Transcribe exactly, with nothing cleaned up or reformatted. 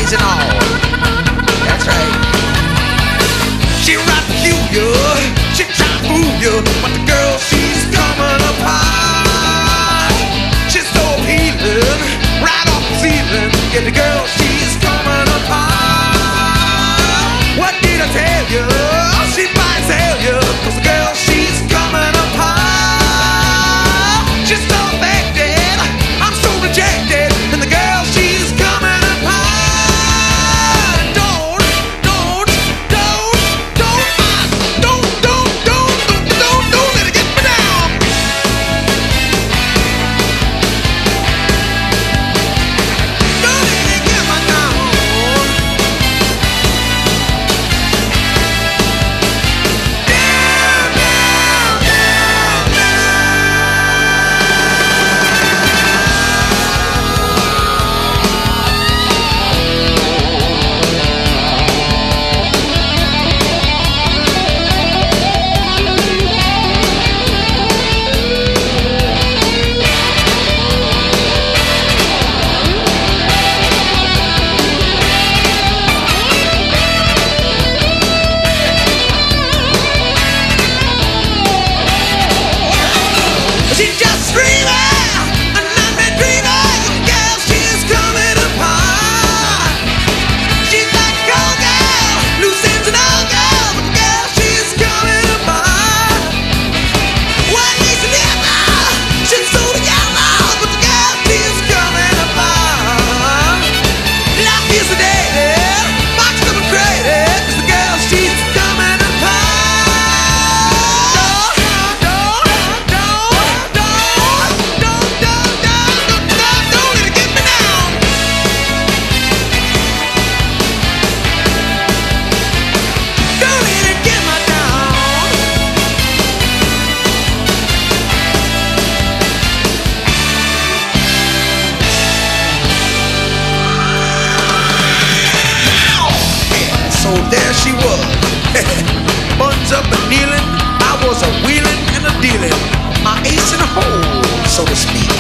eyes and all. That's right. She right peculiar, she try to fool you, but the girl, she's coming apart. She's so appealing, right off the ceiling. Yeah, the girl, she's coming apart. What did I tell you? She might tell you, 'cause the girl, she's coming apart. She's so affected, I'm so rejected, and the girl, she's coming apart. Don't, don't, don't, don't, don't, don't, don't, don't, don't, don't let it get me down. Don't let it get me down. Down, down, down, she's just screaming, and I've been dreaming. Girl, she's coming apart. She's like a old girl, loose ends and all girl, but girl, she's coming apart. One needs to never, she's so together, but the girl, she's coming apart. Life is a day, boxed up and crazy, 'cause the girl, she's coming apart. Don't, don't, don't, don't, don't, don't, don't, don't, don't let it get me down. Don't let it get me down. So there she was, buns up and kneeling. I was a wheeling and a dealing, my ace in a hole, so to speak.